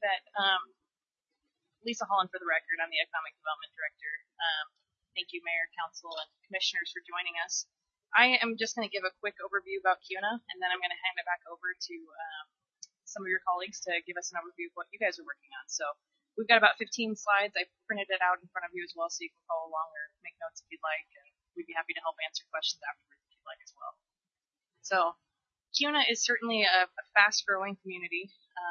bet. Lisa Holland for the record. I'm the Economic Development Director. Thank you, Mayor, Council, and Commissioners for joining us. I am just going to give a quick overview about CUNA, and then I'm going to hand it back over to some of your colleagues to give us an overview of what you guys are working on. So we've got about 15 slides. I printed it out in front of you as well, so you can follow along or make notes if you'd like, and we'd be happy to help answer questions afterwards if you'd like as well. So CUNA is certainly a fast-growing community.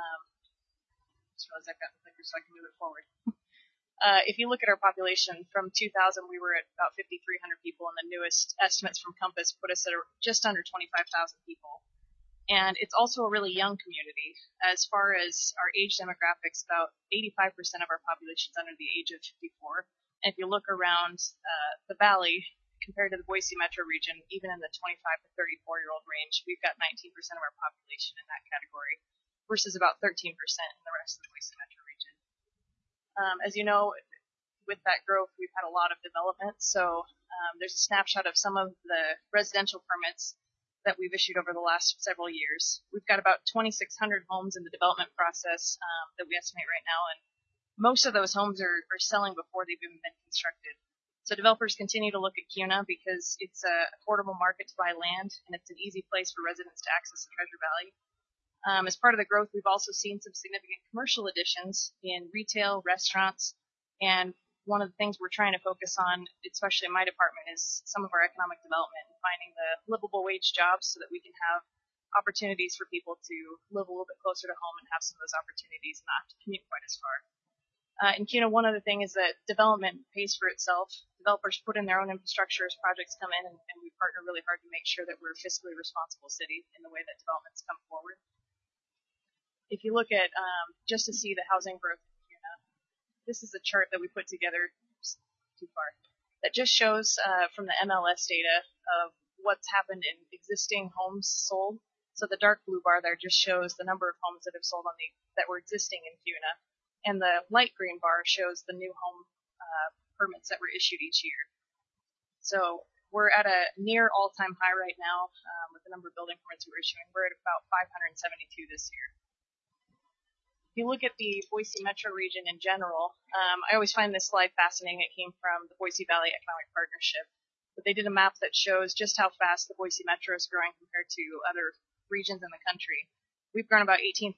Just realized I've got the clicker so I can move it forward. If you look at our population, from 2000 we were at about 5,300 people, and the newest estimates from Compass put us at just under 25,000 people. And it's also a really young community. As far as our age demographics, about 85% of our population is under the age of 54. And if you look around the valley, compared to the Boise metro region, even in the 25 to 34-year-old range, we've got 19% of our population in that category, versus about 13% in the rest of the Boise metro region. As you know, with that growth, we've had a lot of development. So there's a snapshot of some of the residential permits that we've issued over the last several years. We've got about 2,600 homes in the development process that we estimate right now, and most of those homes are selling before they've even been constructed. So developers continue to look at CUNA because it's an affordable market to buy land, and it's an easy place for residents to access the Treasure Valley. As part of the growth, we've also seen some significant commercial additions in retail, restaurants, and one of the things we're trying to focus on, especially in my department, is some of our economic development and finding the livable wage jobs so that we can have opportunities for people to live a little bit closer to home and have some of those opportunities and not have to commute quite as far. In CUNA, one other thing is that development pays for itself. Developers put in their own infrastructure as projects come in, and we partner really hard to make sure that we're a fiscally responsible city in the way that developments come forward. If you look at, just to see the housing growth in CUNA, this is a chart that we put together, that just shows from the MLS data of what's happened in existing homes sold. So the dark blue bar there just shows the number of homes that have sold that were existing in CUNA, and the light green bar shows the new home permits that were issued each year. So we're at a near all-time high right now with the number of building permits we're issuing. We're at about 572 this year. If you look at the Boise metro region in general, I always find this slide fascinating. It came from the Boise Valley Economic Partnership. But they did a map that shows just how fast the Boise metro is growing compared to other regions in the country. We've grown about 18.5%,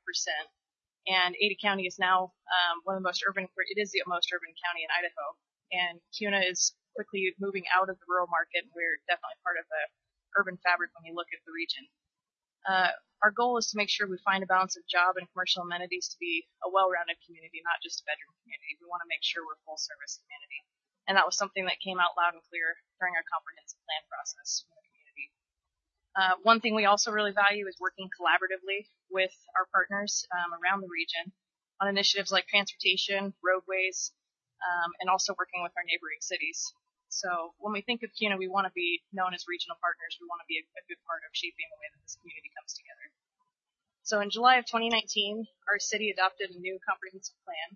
and Ada County is now one of the most urban, it is the most urban county in Idaho. And CUNA is quickly moving out of the rural market, and we're definitely part of the urban fabric when you look at the region. Our goal is to make sure we find a balance of job and commercial amenities to be a well-rounded community, not just a bedroom community. We want to make sure we're a full-service community. And that was something that came out loud and clear during our comprehensive plan process in the community. One thing we also really value is working collaboratively with our partners around the region on initiatives like transportation, roadways, and also working with our neighboring cities. So when we think of CUNA, we want to be known as regional partners. We want to be a good part of shaping the way that this community comes together. So in July of 2019, our city adopted a new comprehensive plan.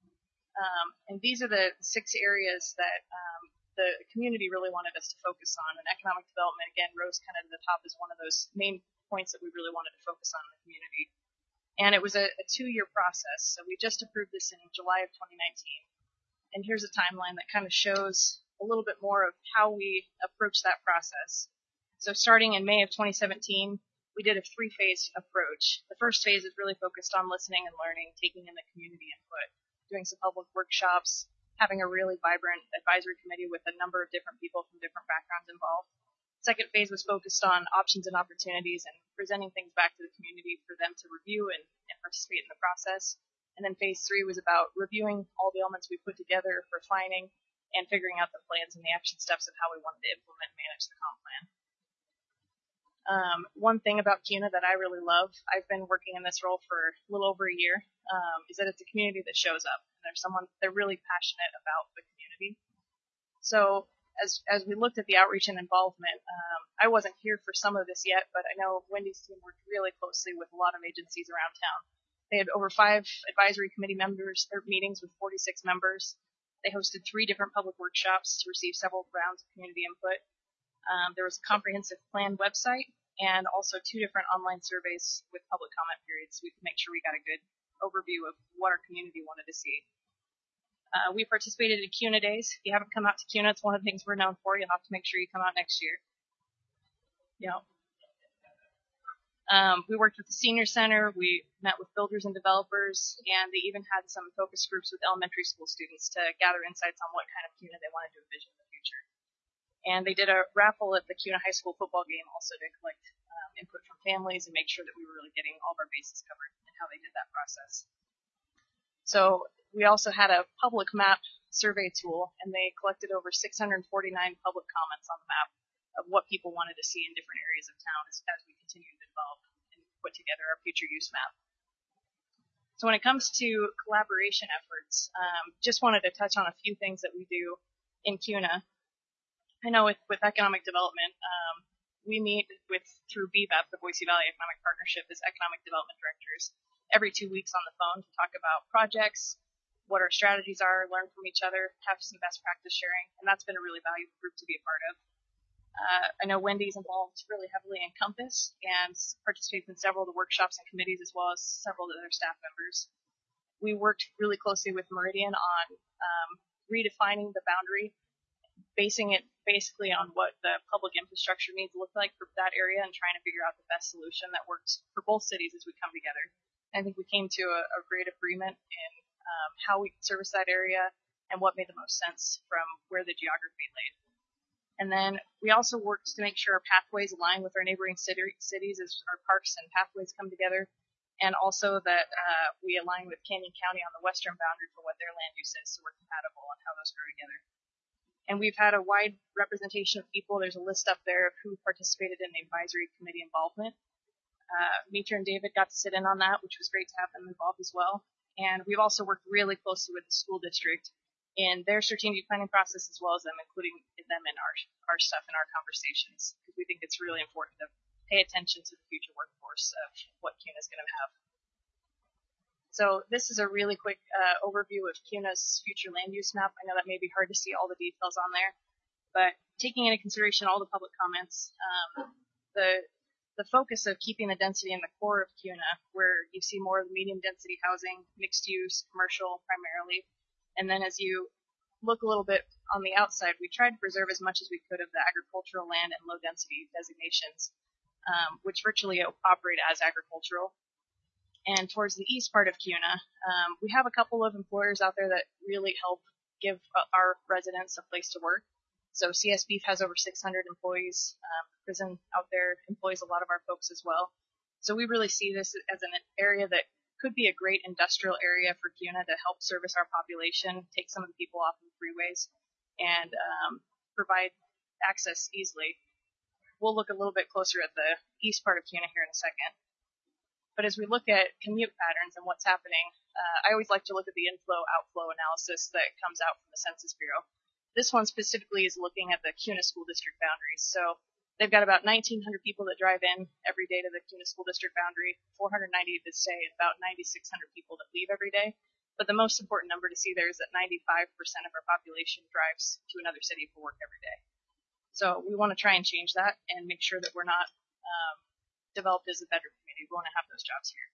And these are the 6 areas that the community really wanted us to focus on. And economic development, again, rose kind of to the top as one of those main points that we really wanted to focus on in the community. And it was a 2-year process. So we just approved this in July of 2019. And here's a timeline that kind of shows a little bit more of how we approach that process. So starting in May of 2017, we did a 3-phase approach. The first phase is really focused on listening and learning, taking in the community input, doing some public workshops, having a really vibrant advisory committee with a number of different people from different backgrounds involved. Second phase was focused on options and opportunities and presenting things back to the community for them to review and participate in the process. And then phase 3 was about reviewing all the elements we put together, refining, and figuring out the plans and the action steps of how we wanted to implement and manage the comp plan. One thing about CUNA that I really love, I've been working in this role for a little over a year, is that it's a community that shows up. And they're really passionate about the community. So as we looked at the outreach and involvement, I wasn't here for some of this yet, but I know Wendy's team worked really closely with a lot of agencies around town. They had over 5 advisory committee members or meetings with 46 members. They hosted 3 different public workshops to receive several rounds of community input. There was a comprehensive plan website and also 2 different online surveys with public comment periods so we could make sure we got a good overview of what our community wanted to see. We participated in CUNA Days. If you haven't come out to CUNA, it's one of the things we're known for. You'll have to make sure you come out next year. Yeah. We worked with the Senior Center. We met with builders and developers, and they even had some focus groups with elementary school students to gather insights on what kind of CUNA they wanted to envision in the future. And they did a raffle at the CUNA High School football game also to collect input from families and make sure that we were really getting all of our bases covered and how they did that process. So we also had a public map survey tool, and they collected over 649 public comments on the map of what people wanted to see in different areas of town as we continue to develop and put together our future use map. So when it comes to collaboration efforts, just wanted to touch on a few things that we do in CUNA. I know with economic development, we meet through BVEP, the Boise Valley Economic Partnership, as economic development directors every 2 weeks on the phone to talk about projects, what our strategies are, learn from each other, have some best practice sharing, and that's been a really valuable group to be a part of. I know Wendy's involved really heavily in Compass and participates in several of the workshops and committees as well as several of their staff members. We worked really closely with Meridian on redefining the boundary, basing it basically on what the public infrastructure needs to look like for that area and trying to figure out the best solution that works for both cities as we come together. I think we came to a great agreement in how we could service that area and what made the most sense from where the geography laid. And then we also worked to make sure our pathways align with our neighboring cities as our parks and pathways come together, and also that we align with Canyon County on the western boundary for what their land use is, so we're compatible on how those grow together. And we've had a wide representation of people. There's a list up there of who participated in the advisory committee involvement. Mitra and David got to sit in on that, which was great to have them involved as well. And we've also worked really closely with the school district in their strategic planning process as well as them, including them in our stuff in our conversations, because we think it's really important to pay attention to the future workforce of what CUNA is going to have. So this is a really quick overview of CUNA's future land use map. I know that may be hard to see all the details on there, but taking into consideration all the public comments, the focus of keeping the density in the core of CUNA, where you see more of the medium density housing, mixed use, commercial primarily, and then as you look a little bit on the outside, we tried to preserve as much as we could of the agricultural land and low density designations, which virtually operate as agricultural. And towards the east part of CUNA, we have a couple of employers out there that really help give our residents a place to work. So CS Beef has over 600 employees. Prison out there employs a lot of our folks as well. So we really see this as an area that could be a great industrial area for CUNA to help service our population, take some of the people off of the freeways, and provide access easily. We'll look a little bit closer at the east part of CUNA here in a second. But as we look at commute patterns and what's happening, I always like to look at the inflow-outflow analysis that comes out from the Census Bureau. This one specifically is looking at the CUNA school district boundaries. So they've got about 1,900 people that drive in every day to the CUNA school district boundary, 490 that stay, and about 9,600 people that leave every day. But the most important number to see there is that 95% of our population drives to another city for work every day. So we want to try and change that and make sure that we're not developed as a bedroom community. We want to have those jobs here.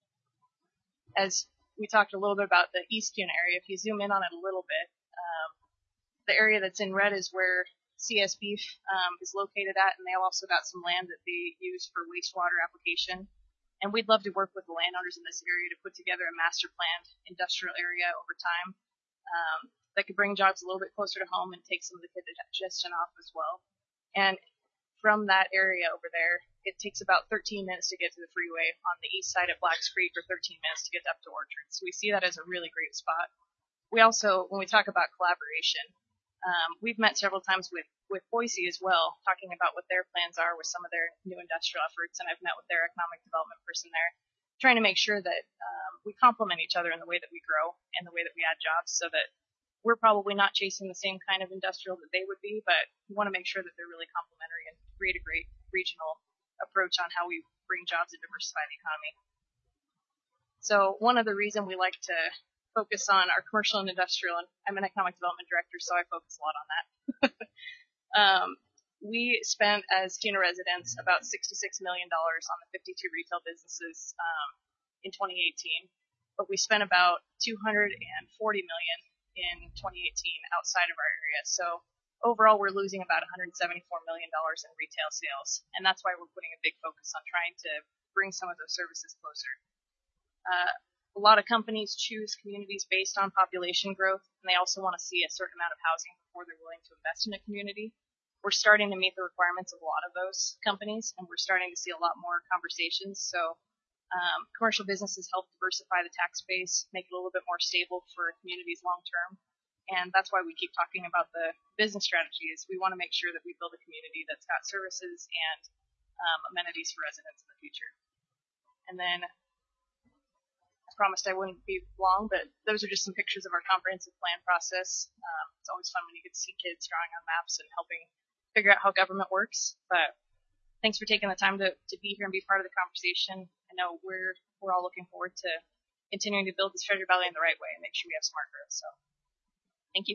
As we talked a little bit about the East CUNA area, if you zoom in on it a little bit, the area that's in red is where CS Beef is located at, and they also got some land that they use for wastewater application. And we'd love to work with the landowners in this area to put together a master planned industrial area over time that could bring jobs a little bit closer to home and take some of the congestion off as well. And from that area over there, it takes about 13 minutes to get to the freeway on the east side of Blacks Creek, or 13 minutes to get up to Orchard. So we see that as a really great spot. We also, when we talk about collaboration, we've met several times with Boise as well, talking about what their plans are with some of their new industrial efforts, and I've met with their economic development person there, trying to make sure that we complement each other in the way that we grow and the way that we add jobs, so that we're probably not chasing the same kind of industrial that they would be, but we want to make sure that they're really complementary and create a great regional approach on how we bring jobs and diversify the economy. So one of the reasons we like to focus on our commercial and industrial, and I'm an economic development director, so I focus a lot on that. We spent, as CUNA residents, about $66 million on the 52 retail businesses in 2018. but we spent about $240 million in 2018 outside of our area. So overall, we're losing about $174 million in retail sales, and that's why we're putting a big focus on trying to bring some of those services closer. A lot of companies choose communities based on population growth, and they also want to see a certain amount of housing before they're willing to invest in a community. We're starting to meet the requirements of a lot of those companies, and we're starting to see a lot more conversations. So commercial businesses help diversify the tax base, make it a little bit more stable for communities long term. And that's why we keep talking about the business strategies. We want to make sure that we build a community that's got services and amenities for residents in the future. And then I promised I wouldn't be long, but those are just some pictures of our comprehensive plan process. It's always fun when you get to see kids drawing on maps and helping figure out how government works. But thanks for taking the time to be here and be part of the conversation. I know we're all looking forward to continuing to build this Treasure Valley in the right way and make sure we have smart growth. So thank you.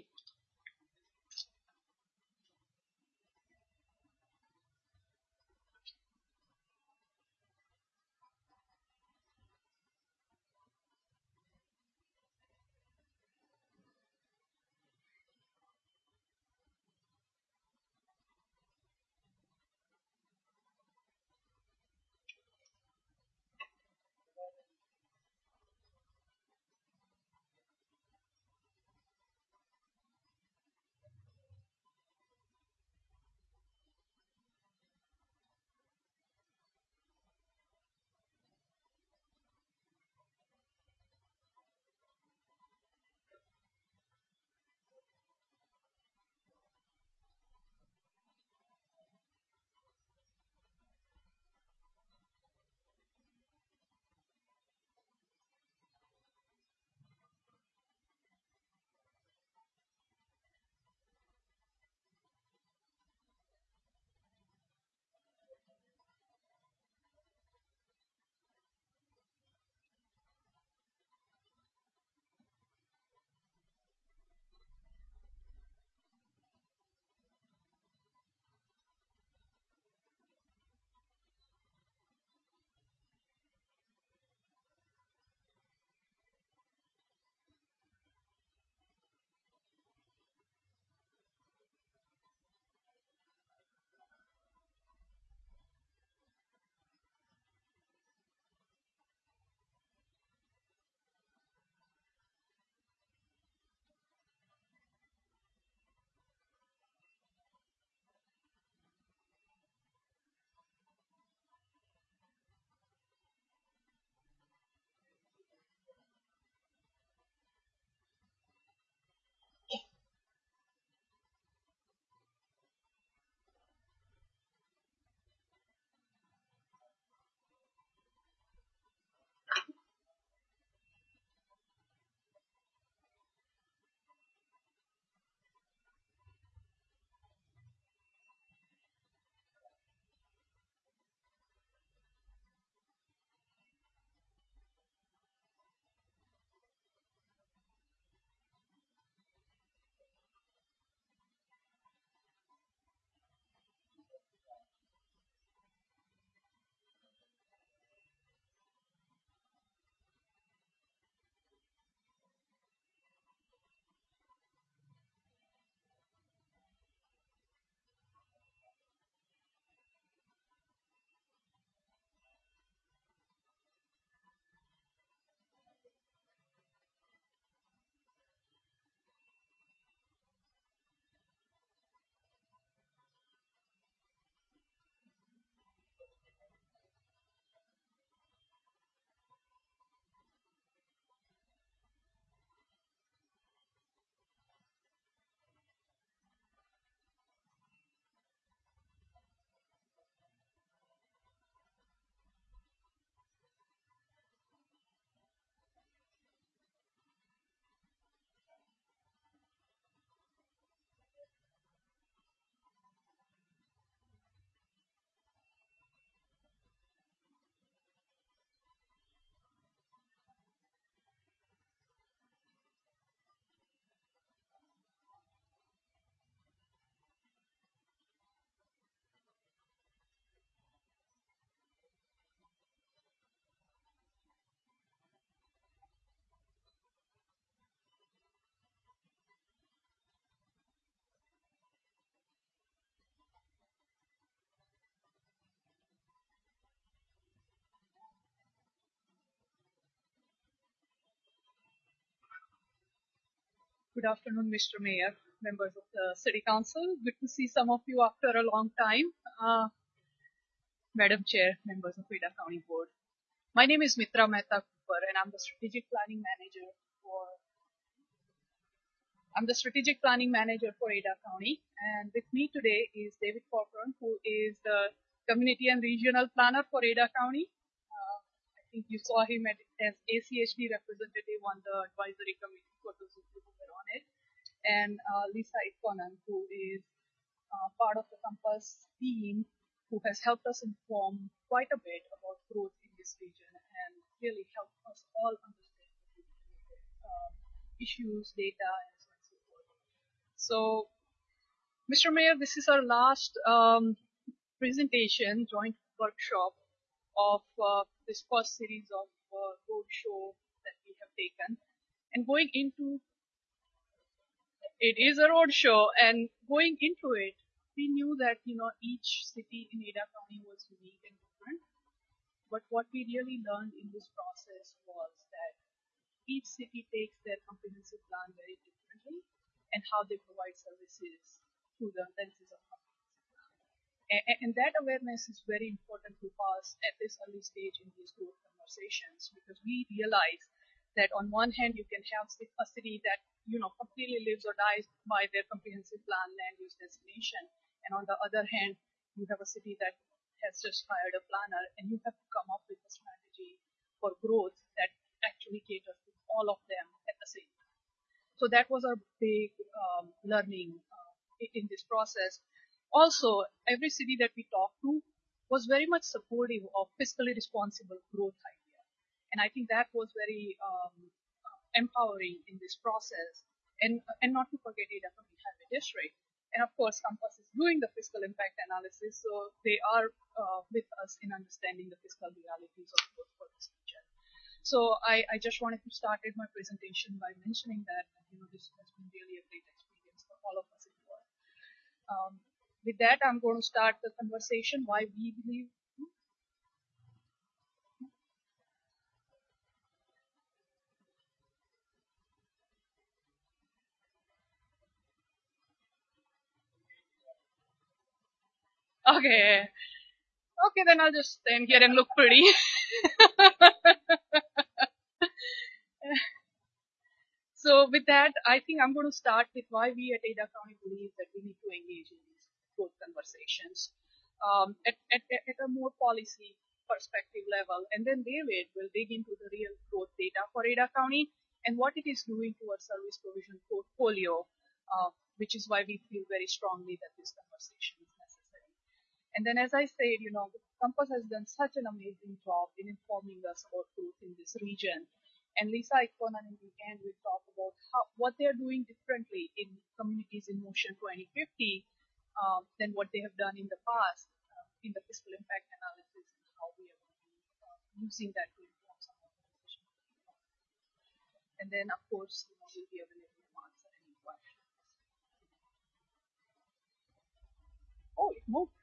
Good afternoon, Mr. Mayor, members of the City Council. Good to see some of you after a long time. Madam Chair, members of Ada County Board. My name is Mitra Mehta Cooper, and for I'm the strategic planning manager for Ada County. And with me today is David Corcoran, who is the community and regional planner for Ada County. I think you saw him as ACHD representative on the advisory committee for those of you who were on it. And Lisa Ikonen, who is part of the Compass team, who has helped us inform quite a bit about growth in this region and really helped us all understand issues, data, and so on and so forth. So, Mr. Mayor, this is our last presentation, joint workshop of this first series of roadshow that we have taken. And going into it is a roadshow, and going into it, we knew that each city in Ada County was unique and different. But what we really learned in this process was that each city takes their comprehensive plan very differently, and how they provide services through the lenses of comprehensive plan. And that awareness is very important to us at this early stage in these growth conversations, because we realize that on one hand you can have a city that completely lives or dies by their comprehensive plan land use designation, and on the other hand you have a city that has just hired a planner, and you have to come up with a strategy for growth that actually caters to all of them at the same time. So that was our big learning in this process. Also, every city that we talked to was very much supportive of fiscally responsible growth idea, and I think that was very empowering in this process. And not to forget Ada County Highway District, and of course Compass is doing the fiscal impact analysis, so they are with us in understanding the fiscal realities of growth for this region. So I just wanted to start my presentation by mentioning that this has been really a great experience for all of us involved. With that, I'm going to start the conversation why we believe. Okay. Okay, then I'll just stand here and look pretty. So with that, I think I'm going to start with why we at Ada County believe that we need to engage in these growth conversations at a more policy perspective level. And then David will dig into the real growth data for Ada County and what it is doing to our service provision portfolio, which is why we feel very strongly that this conversation is necessary. And then, as I said, Compass has done such an amazing job in informing us about growth in this region. And Lisa Ikonen in the end will talk about what they're doing differently in Communities in Motion 2050 than what they have done in the past in the fiscal impact analysis, and how we are using that to inform some of the decisions. And then, of course, we'll be available to answer any questions. Oh, it moved.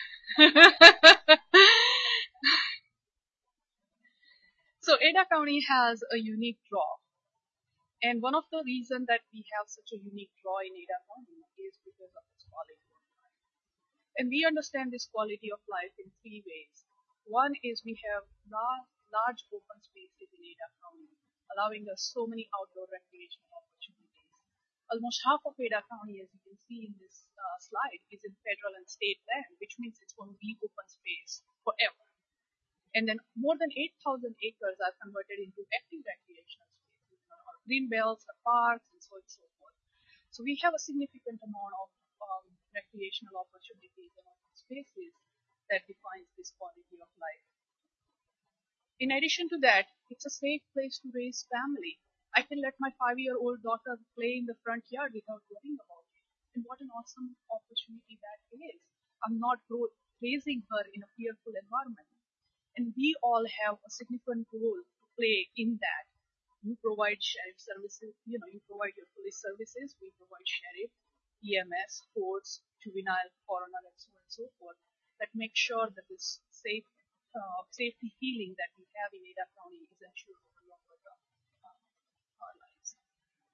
So Ada County has a unique draw. And one of the reasons that we have such a unique draw in Ada County is because of its quality of life. And we understand this quality of life in three ways. One is we have large open spaces in Ada County, allowing us so many outdoor recreational opportunities. Almost half of Ada County, as you can see in this slide, is in federal and state land, which means it's going to be open space forever. And then more than 8,000 acres are converted into active recreational spaces, or green belts, or parks, and so on and so forth. So we have a significant amount of recreational opportunities and open spaces that defines this quality of life. In addition to that, it's a safe place to raise family. I can let my 5-year-old daughter play in the front yard without worrying about it. And what an awesome opportunity that is. I'm not raising her in a fearful environment. And we all have a significant role to play in that. You provide sheriff services, you provide your police services, we provide sheriff, EMS, courts, juvenile, coroner, and so on and so forth, that make sure that this safety feeling that we have in Ada County is ensured over longer term our lives.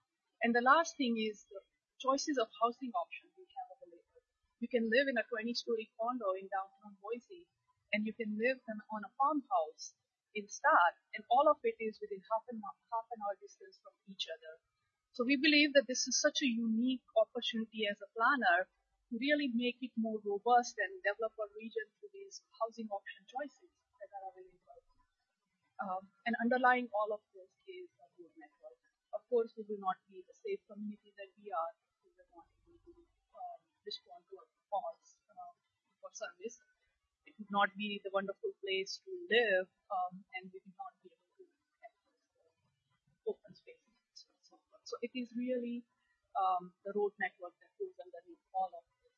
And the last thing is the choices of housing options we have available. You can live in a 20-story condo in downtown Boise, and you can live on a farmhouse in Star, and all of it is within half an hour distance from each other. So we believe that this is such a unique opportunity as a planner to really make it more robust and develop a region through these housing option choices that are available. And underlying all of this is a road network. Of course, we will not be the safe community that we are. We will not be able to respond to our calls for service. It would not be the wonderful place to live, and we will not be able to access the open spaces and so forth. So it is really the road network that goes underneath all of this.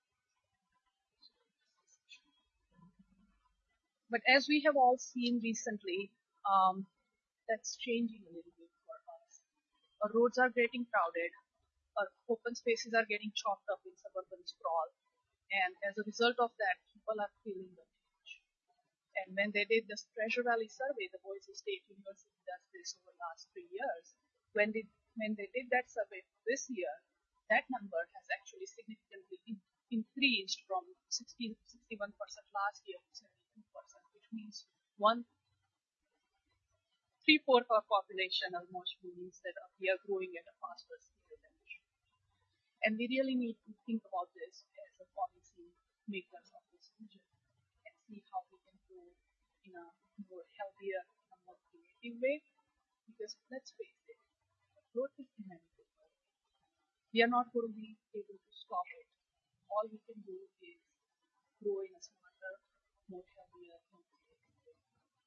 But as we have all seen recently, that's changing a little bit for us. Our roads are getting crowded. Our open spaces are getting chopped up in suburban sprawl. And as a result of that, people are feeling the pinch. And when they did this Treasure Valley survey, the Boise State University does this over the last 3 years. When they did that survey this year, that number has actually significantly increased from 61% last year to 72%, which means 3/4 of our population almost means that we are growing at a faster speed than we should. And we really need to think about this as a policy makers of this region and see how we can grow in a more healthier, a more creative way. Because let's face it, growth is inevitable. We are not going to be able to stop it. All we can do is grow in a smarter, more healthier, more creative way.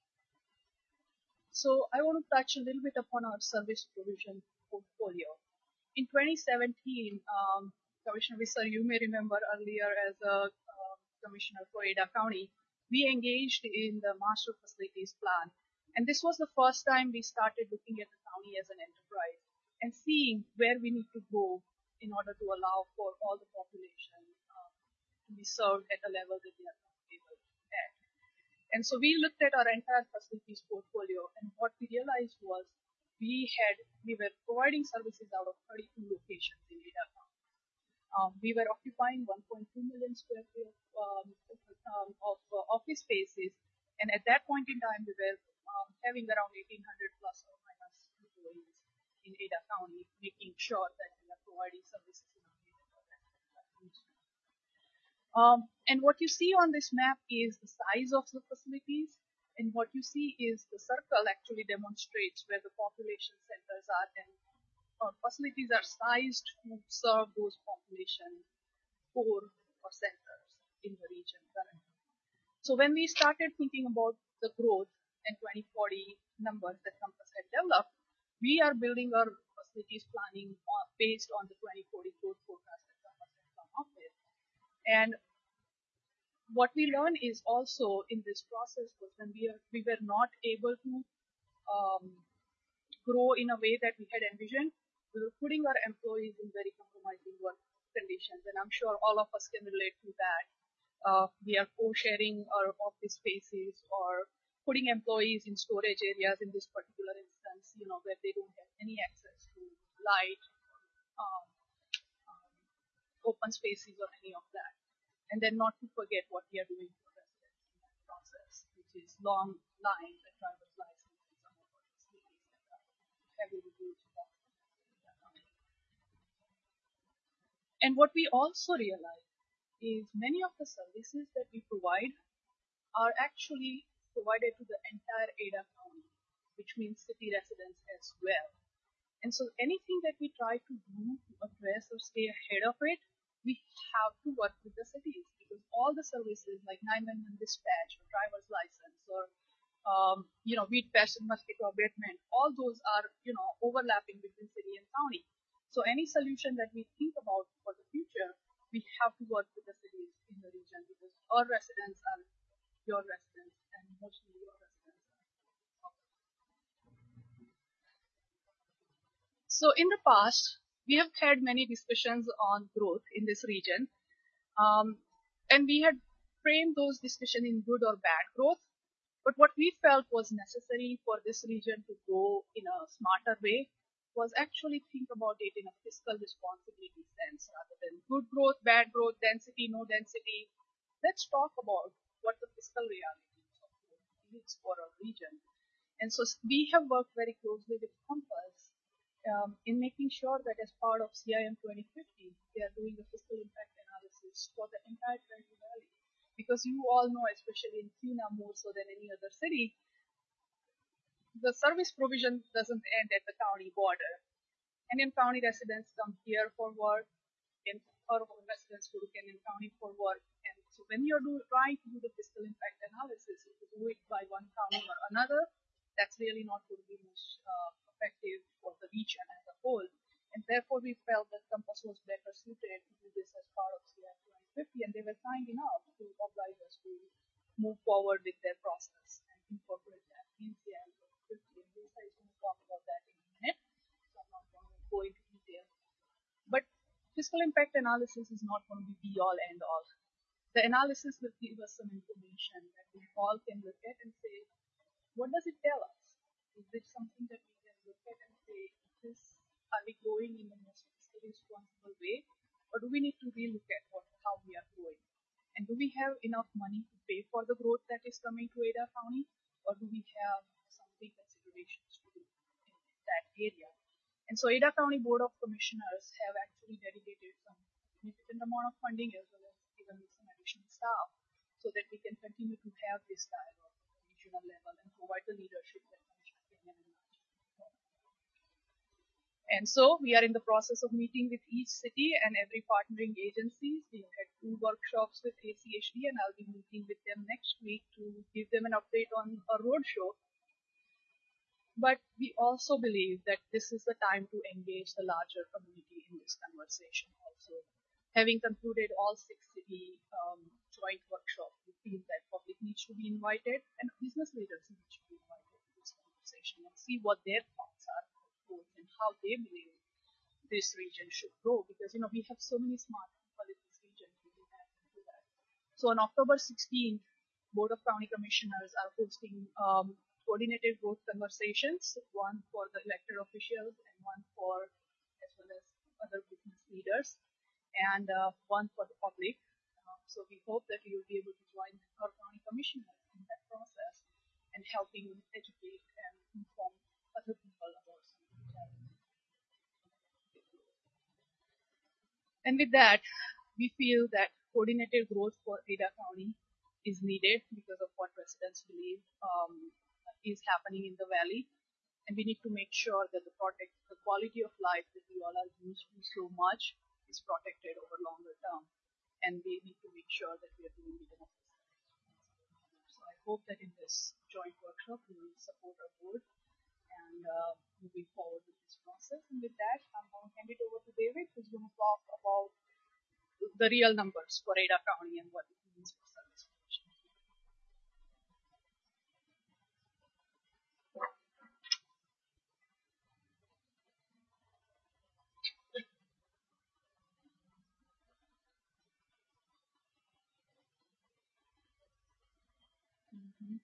So I want to touch a little bit upon our service provision portfolio. In 2017, Commissioner Visser, you may remember earlier as a commissioner for Ada County, we engaged in the Master Facilities Plan. And this was the first time we started looking at the county as an enterprise and seeing where we need to go in order to allow for all the population to be served at a level that they are comfortable at. And so we looked at our entire facilities portfolio, and what we realized was we were providing services out of 32 locations in Ada County. We were occupying 1.2 million square feet of office spaces, and at that point in time, we were having around 1,800 plus or minus employees in Ada County, making sure that we are providing services in a way that our residents are used to. And what you see on this map is the size of the facilities, and what you see is the circle actually demonstrates where the population centers are, and our facilities are sized to serve those population core or centers in the region currently. So when we started thinking about the growth and 2040 numbers that Compass had developed, we are building our facilities planning based on the 2040 growth forecast that Compass had come up with. And what we learned is also in this process was when we were not able to grow in a way that we had envisioned, we were putting our employees in very compromising work conditions, and I'm sure all of us can relate to that. We are co-sharing our office spaces or putting employees in storage areas in this particular instance, where they don't have any access to light, open spaces or any of that. And then not to forget what we are doing for residents in that process, which is long lines at driver's license and some of our facilities that are heavily used. And what we also realize is many of the services that we provide are actually provided to the entire Ada County, which means city residents as well. And so anything that we try to do to address or stay ahead of it, we have to work with the cities, because all the services like 911 dispatch or driver's license or weed pest and mosquito abatement, all those are overlapping between city and county. So any solution that we think about for the future, we have to work with the cities in the region, because our residents are your residents and mostly your residents are. So in the past, we have had many discussions on growth in this region, and we had framed those discussions in good or bad growth. But what we felt was necessary for this region to grow in a smarter way was actually think about it in a fiscal responsibility sense rather than good growth, bad growth, density, no density. Let's talk about what the fiscal realities of growth is for a region. And so we have worked very closely with Compass in making sure that as part of CIM 2050, they are doing a fiscal impact analysis for the entire Treasury Valley. Because you all know, especially in Kuna more so than any other city, the service provision doesn't end at the county border. And in county residents come here for work, and urban residents go to Kenyan County for work. And so when you're trying to do the fiscal impact analysis, if you do it by one county or another, that's really not going to be most effective for the region as a whole. And therefore, we felt that Compass was better suited to do this as part of CI 2050, and they were kind enough to oblige us to move forward with their process and incorporate that in CI 2050. And Lisa is going to talk about that in a minute, so I'm not going to go into detail. But fiscal impact analysis is not going to be be all end all. The analysis will give us some information that we all can look at and say, what does it tell us? Is it something that we can look at and say, are we growing in the most fiscally responsible way? Or do we need to relook at how we are growing? And do we have enough money to pay for the growth that is coming to Ada County? Or do we have some reconsiderations to do in that area? And so Ada County Board of Commissioners have actually dedicated some significant amount of funding as well as given some additional staff so that we can continue to have this dialogue at the regional level and provide the leadership that Commissioner Kenyan and And so we are in the process of meeting with each city and every partnering agencies. We had 2 workshops with ACHD, and I'll be meeting with them next week to give them an update on a roadshow. But we also believe that this is the time to engage the larger community in this conversation also. Having concluded all 6 city joint workshops, we feel that public needs to be invited and business leaders need to be invited to this conversation and see what their thoughts are and how they believe this region should grow. Because, we have so many smart people in this region who can do that. So on October 16th, Board of County Commissioners are hosting coordinated growth conversations, one for the elected officials and one for as well as other business leaders, and one for the public. So we hope that you will be able to join our county commissioners in that process and helping educate and inform other people about some of the challenges. And with that, we feel that coordinated growth for Ada County is needed because of what residents believe is happening in the valley. And we need to make sure that the quality of life that we all are used to so much is protected over longer term. And we need to make sure that we are doing it in a fiscal manner. So I hope that in this joint workshop we will support our board and moving forward with this process. And with that, I'm going to hand it over to David, who's going to talk about the real numbers for Ada County and what it means for service provision. Mm-hmm.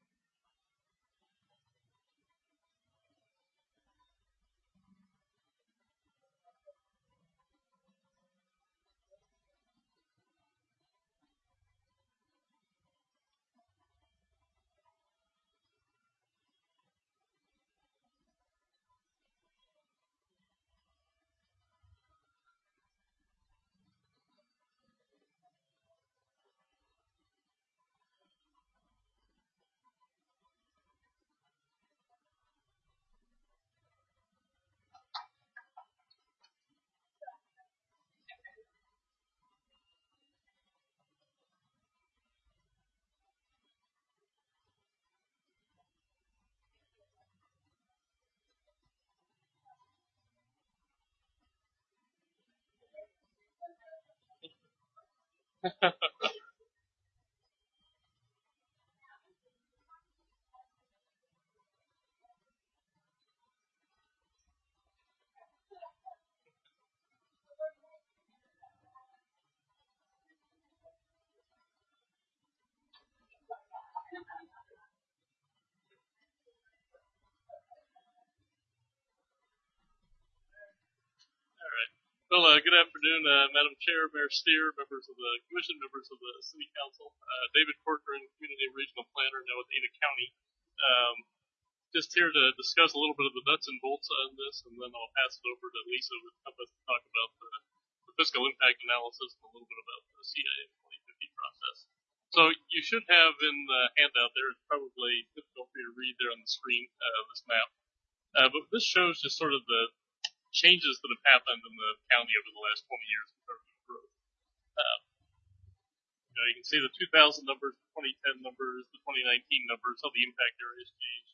Well, good afternoon, Madam Chair, Mayor Steer, members of the Commission, members of the City Council. David Corcoran, Community and Regional Planner, now with Ada County. Just here to discuss a little bit of the nuts and bolts on this, and then I'll pass it over to Lisa with us to talk about the fiscal impact analysis and a little bit about the CIA 2050 process. So you should have in the handout there, it's probably difficult for you to read there on the screen, this map. But this shows just sort of the changes that have happened in the county over the last 20 years in terms of growth. You can see the 2000 numbers, the 2010 numbers, the 2019 numbers, how the impact areas changed.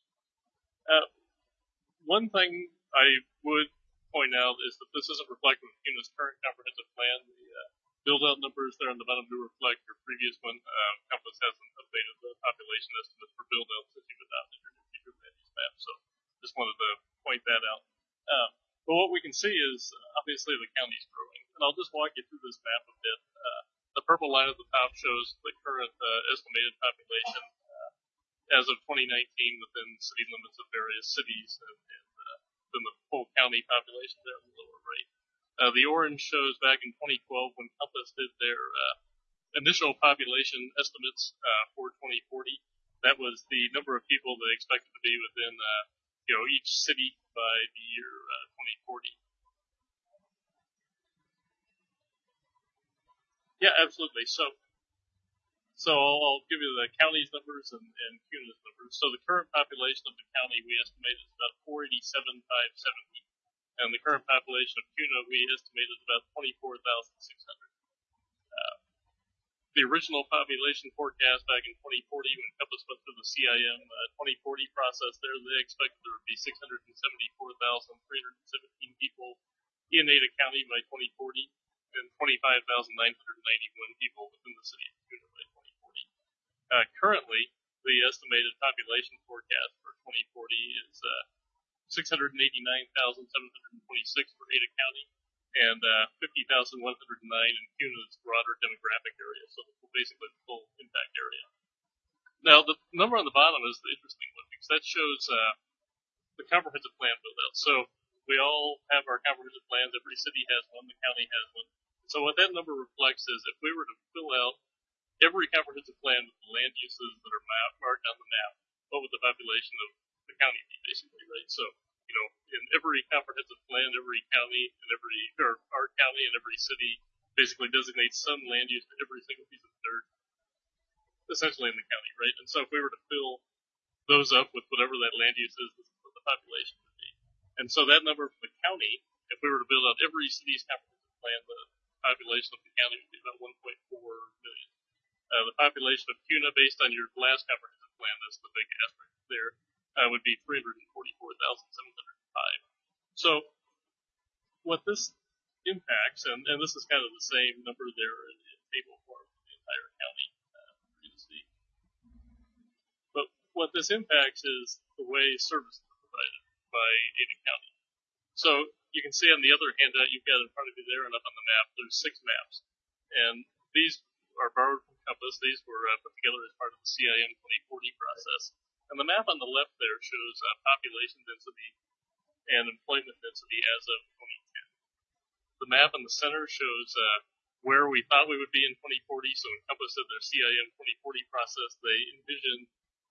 One thing I would point out is that this isn't reflected in CUNA's current comprehensive plan. The build-out numbers there on the bottom do reflect your previous one. Compass hasn't updated the population estimates for build-out since you've adopted your new future land use map, so just wanted to point that out. But what we can see is, obviously, the county's growing. And I'll just walk you through this map a bit. The purple line at the top shows the current estimated population as of 2019 within city limits of various cities, and then the full county population there in the lower right. The orange shows back in 2012 when Compass did their initial population estimates for 2040. That was the number of people they expected to be within each city by the year 2040. Yeah, absolutely. So I'll give you the county's numbers and CUNA's numbers. So the current population of the county we estimate is about 487,570, and the current population of CUNA we estimate is about 24,600. The original population forecast back in 2040 when Compass went through the CIM 2040 process there, they expected there would be 674,317 people in Ada County by 2040 and 25,991 people within the city of CUNA by 2040. Currently, the estimated population forecast for 2040 is 689,726 for Ada County and 50,109 in CUNA's broader demographic area, so basically the full impact area. Now, the number on the bottom is the interesting one, because that shows the comprehensive plan build-out. So we all have our comprehensive plans. Every city has one. The county has one. So what that number reflects is if we were to fill out every comprehensive plan with the land uses that are marked on the map, what would the population of the county be, basically, right? So in every comprehensive plan, every county and our county and every city basically designates some land use for every single piece of dirt, essentially in the county, right? And so if we were to fill those up with whatever that land use is, this is what the population would be. And so that number for the county, if we were to build out every city's comprehensive plan, the population of the county would be about 1.4 million. The population of CUNA, based on your last comprehensive plan, that's the big aspect there, would be 344,705. So what this impacts, and this is kind of the same number there in table form for the entire county, for you to see. But what this impacts is the way services are provided by Ada County. So you can see on the other handout you've got in front of you there and up on the map, there's 6 maps. And these are borrowed from Compass. These were put together as part of the CIM 2040 process. And the map on the left there shows population density and employment density as of 2010. The map in the center shows where we thought we would be in 2040. So when Compass did their CIM 2040 process, they envisioned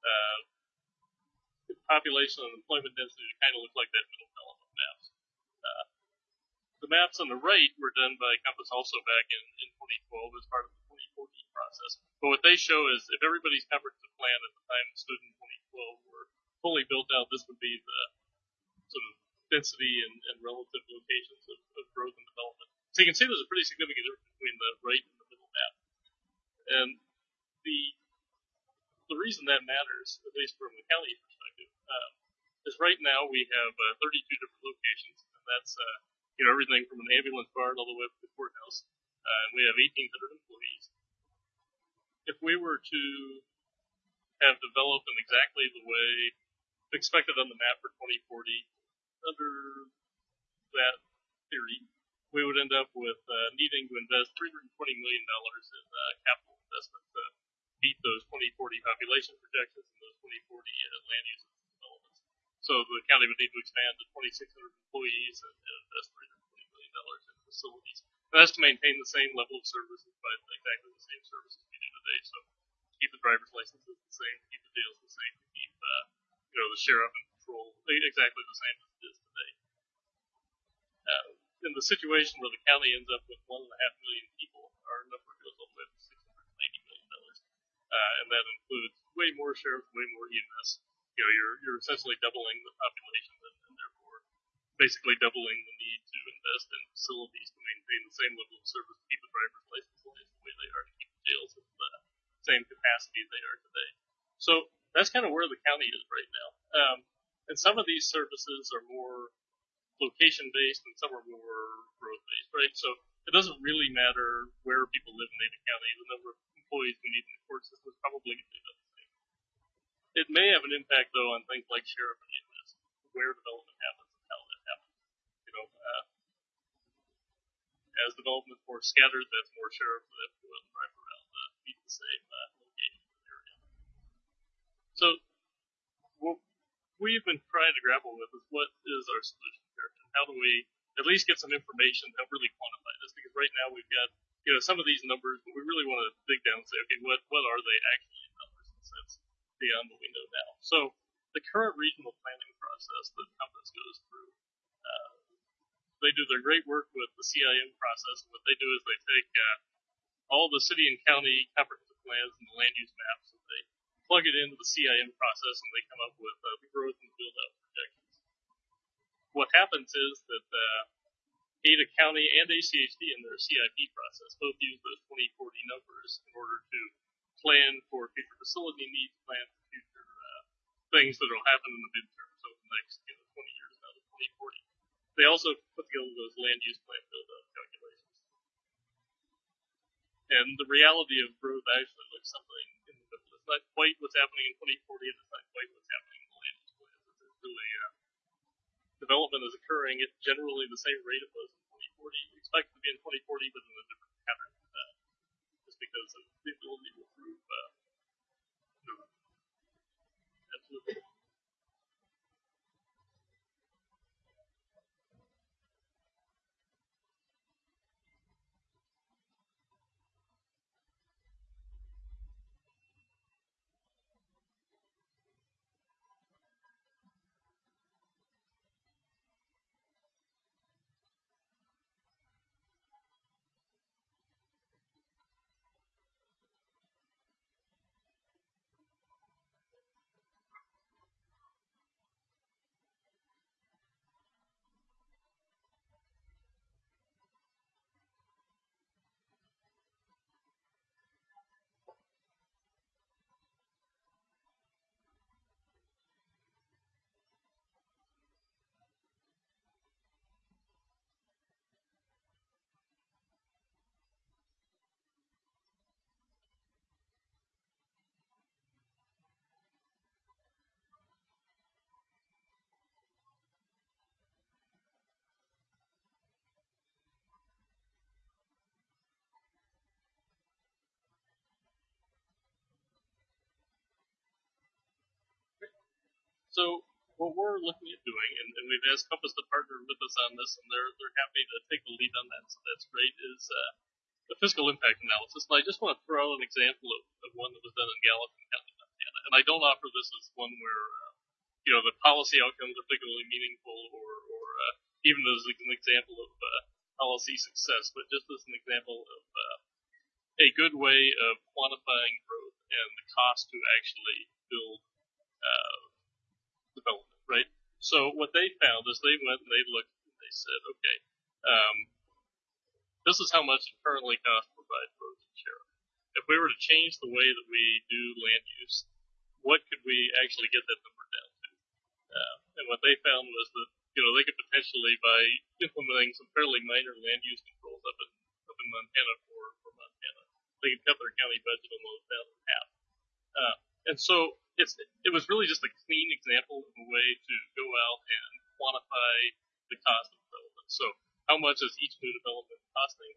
population and employment density to kind of look like that middle column of maps. The maps on the right were done by Compass also back in 2012 as part of the 2040 process. But what they show is if everybody's comprehensive plan at the time it stood in 2012 were fully built out, this would be the sort of density and relative locations of growth and development. So you can see there's a pretty significant difference between the right and the middle map. And the reason that matters, at least from the county perspective, is right now we have 32 different locations, and that's everything from an ambulance barn all the way up to the courthouse. And we have 1,800 employees. If we were to have developed in exactly the way expected on the map for 2040, under that theory, we would end up with needing to invest $320 million in capital investment to meet those 2040 population projections and those 2040 land use developments. So the county would need to expand to 2,600 employees and invest $320 million in facilities. And that's to maintain the same level of service and provide exactly the same services we do today. So keep the driver's licenses the same, keep the jails the same, keep the sheriff and patrol exactly the same as it is today. In the situation where the county ends up with 1.5 million people, our number goes all the way up to $690 million, and that includes way more sheriffs, way more EMS. You're essentially doubling the population, and therefore basically doubling the need to invest in facilities to maintain the same level of service, to keep the driver's license laws the way they are, to keep the jails at the same capacity they are today. So that's kind of where the county is right now. And some of these services are more location-based and some are more growth-based, right? So it doesn't really matter where people live in Ada County. The number of employees we need in the court system is probably going to be about the same. It may have an impact, though, on things like sheriff and EMS, where development happens and how that happens. As development is more scattered, that's more sheriffs that have to go out and drive around to meet the same location in the area. So what we've been trying to grapple with is what is our solution here, and how do we at least get some information to really quantify this? Because right now we've got some of these numbers, but we really want to dig down and say, okay, what are they actually in numbers, since that's beyond what we know now. So the current regional planning process that Compass goes through, they do their great work with the CIM process, and what they do is they take all the city and county comprehensive plans and the land use maps, and they plug it into the CIM process, and they come up with the growth and build-out projections. What happens is that Ada County and ACHD in their CIP process both use those 2040 numbers in order to plan for future facility needs, plan for future things that will happen in the midterm, so the next 20 years out of 2040. They also put together those land use plan build-out calculations. And the reality of growth actually looks something in the middle. It's not quite what's happening in 2040, and it's not quite what's happening in the land use plans. It's really development is occurring at generally the same rate it was in 2040. We expect it to be in 2040, but in a different pattern, just because of the ability to improve. Absolutely. So what we're looking at doing, and we've asked Compass to partner with us on this, and they're happy to take the lead on that, so that's great, is the fiscal impact analysis. And I just want to throw out an example of one that was done in Gallatin County, Montana. And I don't offer this as one where the policy outcomes are particularly meaningful, or even as an example of policy success, but just as an example of a good way of quantifying growth and the cost to actually build development, right? So what they found is they went and they looked and they said, okay, this is how much it currently costs to provide roads and sheriff. If we were to change the way that we do land use, what could we actually get that number down to? And what they found was that they could potentially, by implementing some fairly minor land use controls up in Montana for Montana, they could cut their county budget almost down in half. And so it was really just a clean example of a way to go out and quantify the cost of development. So how much is each new development costing?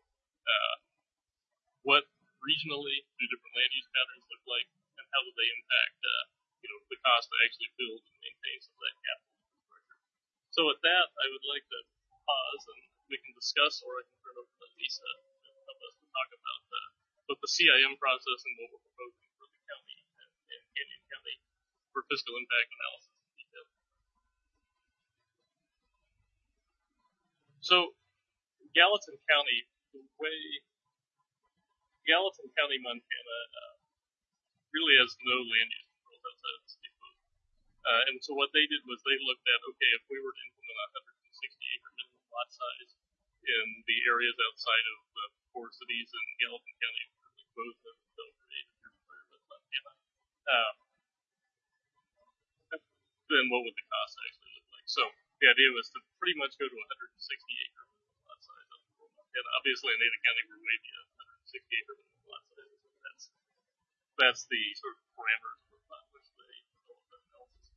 What regionally do different land use patterns look like, and how do they impact the cost to actually build and maintain some of that capital infrastructure? So with that, I would like to pause and we can discuss, or I can turn over to Lisa to help us to talk about both the CIM process and what we're proposing for the county and Canyon County for fiscal impact analysis in detail. So, Gallatin County, Montana, really has no land use controls outside of the state code. And so what they did was they looked at, okay, if we were to implement a 160-acre minimum lot size in the areas outside of the core cities in Gallatin County, both of Montana, then what would the cost actually look like? So the idea was to pretty much go to 160-acre minimum lot size up in Montana. Obviously, in Ada County, we're way beyond 160-acre minimum lot size. That's the sort of parameters upon which they develop that analysis.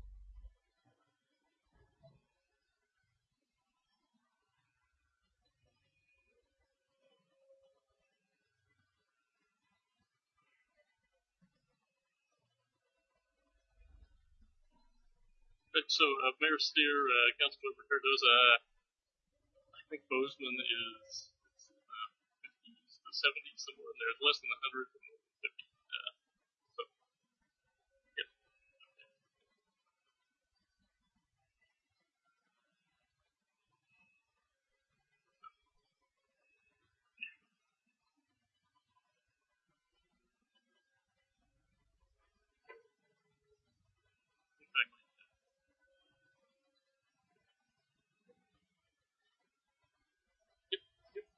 So, Mayor Steer, Councilmember Cardoza, I think Bozeman is in the 50s, the 70s, somewhere in there. It's less than 100 and more than 50. So, yeah. Exactly. Yep. Yep.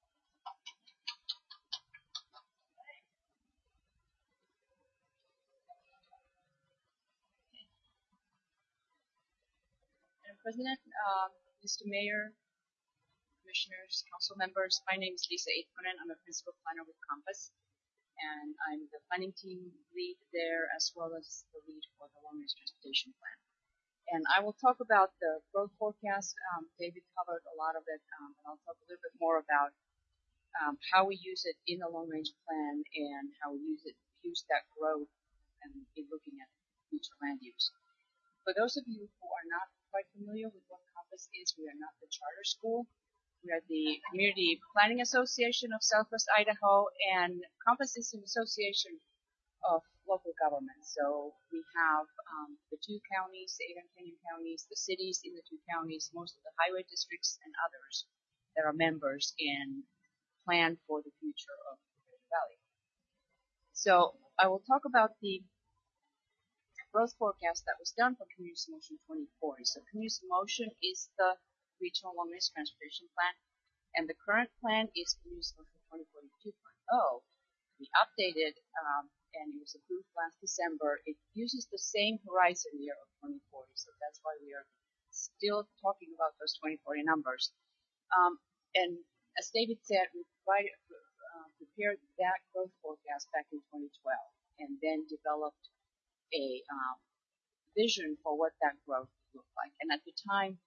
Madam President, Mr. Mayor, Commissioners, Council members, my name is Lisa Aikkonen. I'm a principal planner with Compass, and I'm the planning team lead there as well as the lead for the long-range transportation plan. And I will talk about the growth forecast. David covered a lot of it, and I'll talk a little bit more about how we use it in the long-range plan and how we use that growth and in looking at future land use. For those of you who are not quite familiar with what Compass is, we are not the charter school. We are the Community Planning Association of Southwest Idaho, and Compass is an association of local governments. So we have the two counties, the Ada and Canyon counties, the cities in the two counties, most of the highway districts, and others that are members in Plan for the Future of the Crater Valley. So I will talk about the growth forecast that was done for Community Motion 2040. So Community Motion is the Regional Long-Range Transportation Plan, and the current plan is Community Motion 2040 2.0. We updated, and it was approved last December. It uses the same horizon year of 2040, so that's why we are still talking about those 2040 numbers. And as David said, we prepared that growth forecast back in 2012, and then developed a vision for what that growth looked like. And at the time,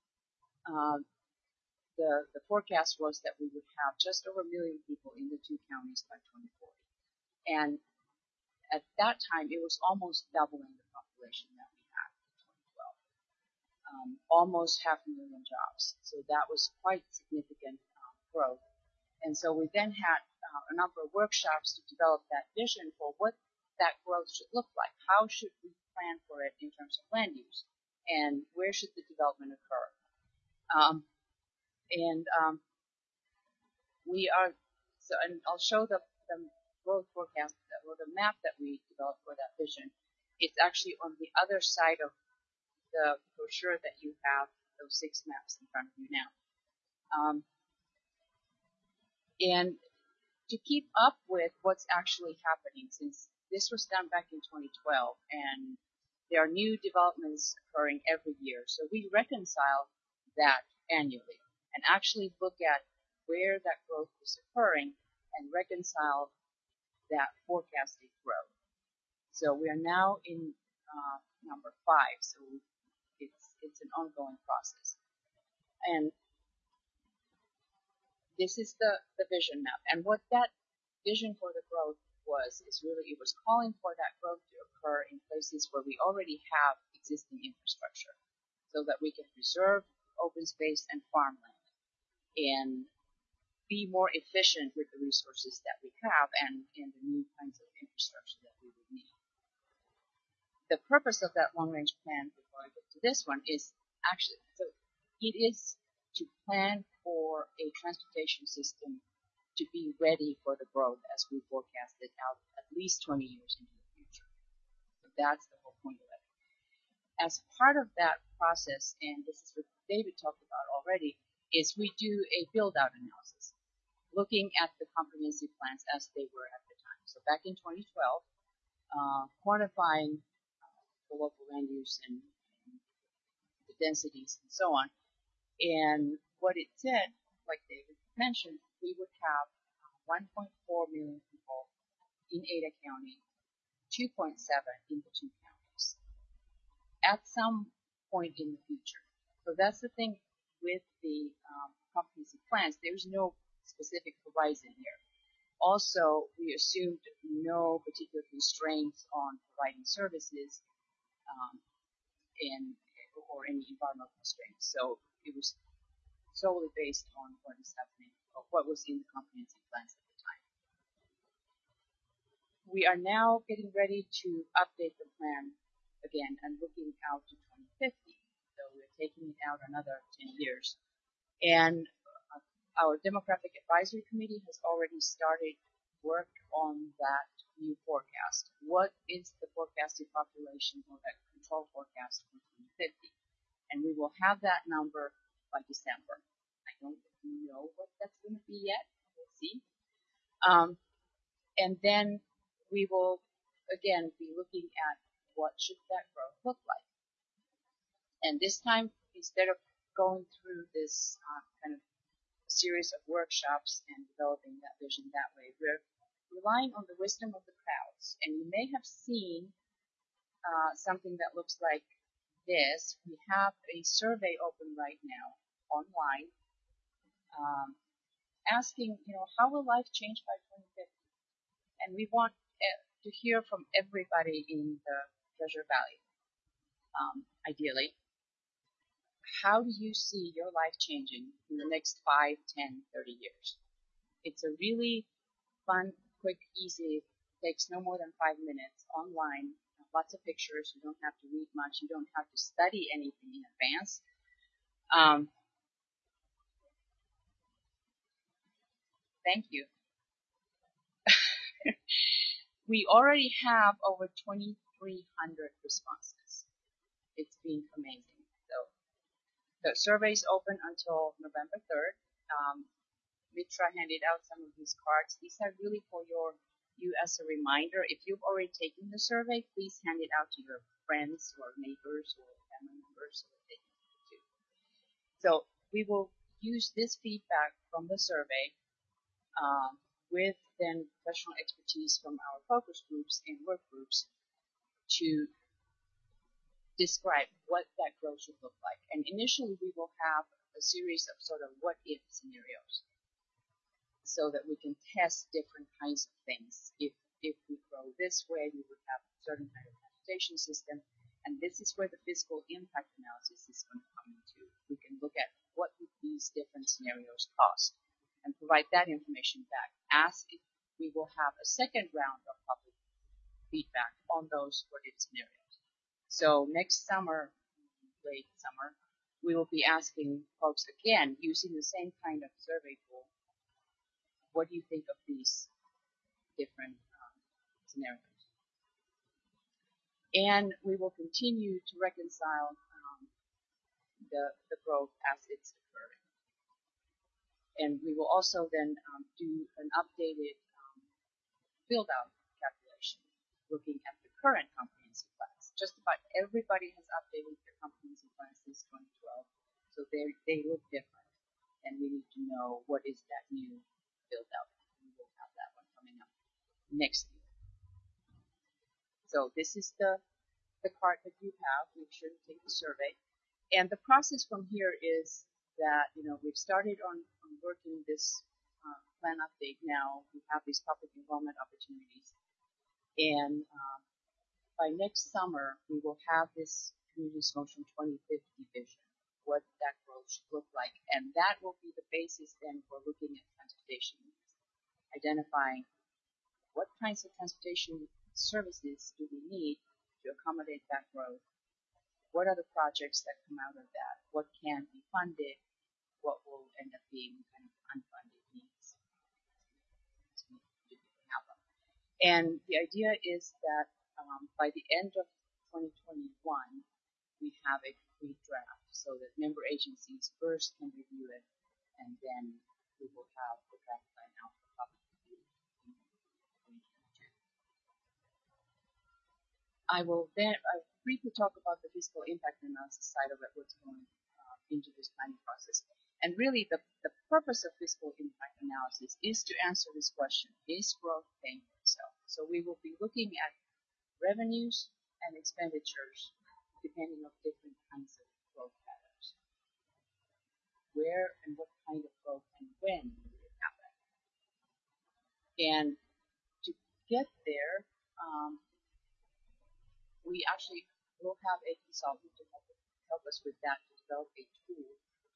the forecast was that we would have just over 1 million people in the two counties by 2040. And at that time, it was almost doubling the population that we had in 2012. Almost 500,000 jobs. So that was quite significant growth. And so we then had a number of workshops to develop that vision for what that growth should look like. How should we plan for it in terms of land use? And where should the development occur? And I'll show the growth forecast, or the map that we developed for that vision. It's actually on the other side of the brochure that you have, those 6 maps in front of you now. And to keep up with what's actually happening, since this was done back in 2012, and there are new developments occurring every year, so we reconcile that annually and actually look at where that growth is occurring and reconcile that forecasted growth. So we are now in number 5, so it's an ongoing process. And this is the vision map. And what that vision for the growth is really, it was calling for that growth to occur in places where we already have existing infrastructure, so that we can preserve open space and farmland. and be more efficient with the resources that we have and the new kinds of infrastructure that we would need. The purpose of that long-range plan, before I get to this one, is actually, so it is to plan for a transportation system to be ready for the growth as we forecast it out at least 20 years into the future. So that's the whole point of it. As part of that process, and this is what David talked about already, is we do a build-out analysis, looking at the comprehensive plans as they were at the time. So back in 2012, quantifying the local land use and the densities and so on. And what it said, like David mentioned, we would have 1.4 million people in Ada County, 2.7 in the two counties at some point in the future. So that's the thing with the comprehensive plans. There's no specific horizon here. Also, we assumed no particular constraints on providing services or any environmental constraints. So it was solely based on what is happening, or what was in the comprehensive plans at the time. We are now getting ready to update the plan again and looking out to 2050. So we're taking it out another 10 years. And our Demographic Advisory Committee has already started work on that new forecast. What is the forecasted population or that control forecast for 2050? And we will have that number by December. I don't know what that's going to be yet. We'll see. And then we will, again, be looking at what should that growth look like. And this time, instead of going through this kind of series of workshops and developing that vision that way, we're relying on the wisdom of the crowds. And you may have seen something that looks like this. We have a survey open right now online, asking, how will life change by 2050? And we want to hear from everybody in the Treasure Valley, ideally. How do you see your life changing in the next 5, 10, 30 years? It's a really fun, quick, easy, takes no more than 5 minutes online. Lots of pictures. You don't have to read much. You don't have to study anything in advance. Thank you. We already have over 2,300 responses. It's been amazing. So the survey is open until November 3rd. Mitra handed out some of these cards. These are really for you as a reminder. If you've already taken the survey, please hand it out to your friends or neighbors or family members so that they can take it too. So we will use this feedback from the survey with then professional expertise from our focus groups and work groups to describe what that growth should look like. And initially we will have a series of sort of what-if scenarios so that we can test different kinds of things. If we grow this way, we would have a certain kind of transportation system, and this is where the fiscal impact analysis is going to come into. We can look at what would these different scenarios cost and provide that information back. We will have a second round of public feedback on those what-if scenarios. So next summer, late summer, we will be asking folks again, using the same kind of survey tool, what do you think of these different scenarios? And we will continue to reconcile the growth as it's occurring. And we will also then do an updated build-out calculation, looking at the current comprehensive plans. Just about everybody has updated their comprehensive plans since 2012, so they look different. And we need to know what is that new build-out. We will have that one coming up next year. So this is the card that you have. Make sure to take the survey. And the process from here is that, we've started on working this plan update now. We have these public involvement opportunities. And by next summer, we will have this Communities Motion 2050 vision, what that growth should look like. And that will be the basis then for looking at transportation, identifying what kinds of transportation services do we need to accommodate that growth, what are the projects that come out of that, what can be funded, what will end up being kind of unfunded needs to happen. And the idea is that by the end of 2021, we have a complete draft so that member agencies first can review it, and then we will have the draft plan out for public review in 2022. I will briefly talk about the fiscal impact analysis side of it, what's going into this planning process. And really, the purpose of fiscal impact analysis is to answer this question: is growth paying for itself? So we will be looking at revenues and expenditures depending on different kinds of growth patterns. Where and what kind of growth and when will it happen? And to get there, we actually will have a consultant to help us with that, to develop a tool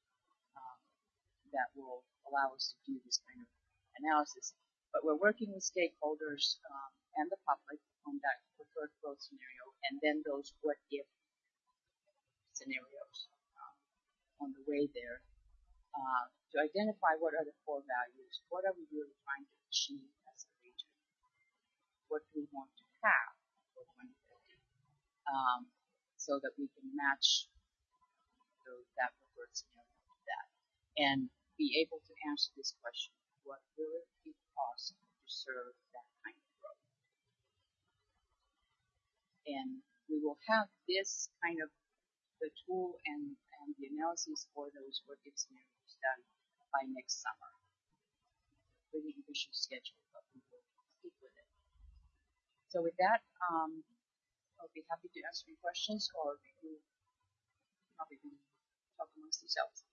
that will allow us to do this kind of analysis. But we're working with stakeholders and the public on that preferred growth scenario, and then those what-if scenarios on the way there to identify what are the core values, what are we really trying to achieve as a region, what do we want to have for 2050, so that we can match that preferred scenario to that, and be able to answer this question: what will it cost to serve that kind of growth? And we will have this kind of the tool and the analysis for those what-if scenarios done by next summer. Pretty ambitious schedule, but we will stick with it. So with that, I'll be happy to answer your questions, or you probably can talk amongst yourselves.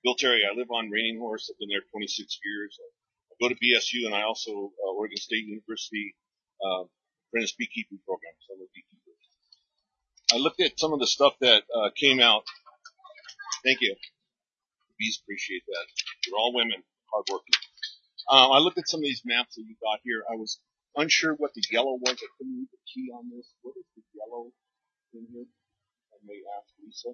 Bill Terry, I live on Raining Horse. I've been there 26 years. I go to BSU, and I also Oregon State University apprentice beekeeping program. So I'm a beekeeper. I looked at some of the stuff that came out. Thank you. The bees appreciate that. They're all women, hardworking. I looked at some of these maps that you got here. I was unsure what the yellow was. I couldn't read the key on this. What is the yellow in here? I may ask Lisa.